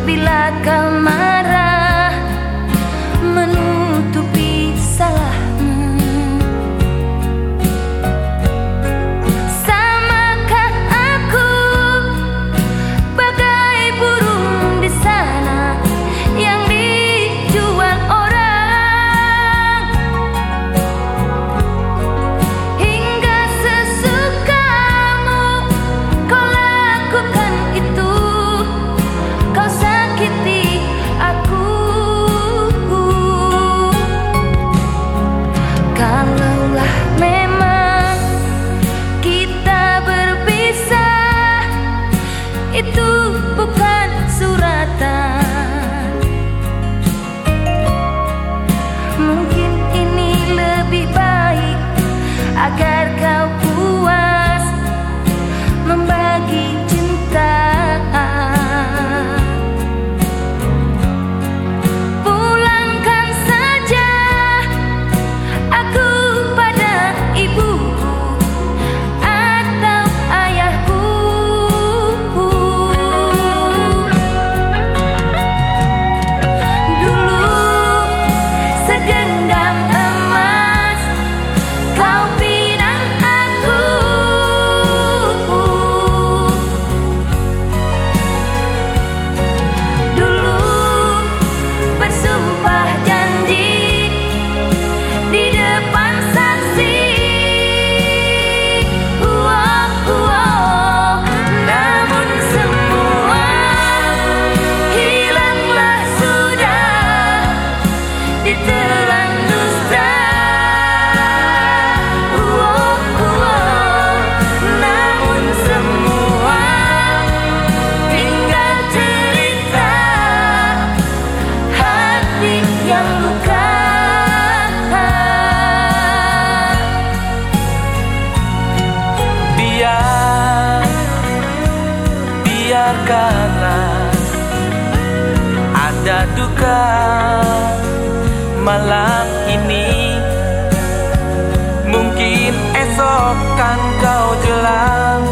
bila kau marah menutupi salahmu. Samakah aku bagai burung di sana yang dijual orang, hingga sesukamu kau lakukan itu, kau sakiti aku. Kalaulah memang kita berpisah, itu bukan suratan. Mungkin ini lebih baik agar kau puas membagi cinta. Pulangkan saja aku pada ibuku atau ayahku. Dulu segenggam emas kau pinang aku. Dulu bersumpah janji di depan saksi. Namun semua hilanglah sudah ditelan dusta. Namun semua tinggal cerita hati yang luka. Biarkanlah ada duka malam ini, mungkin esok kan kau jelang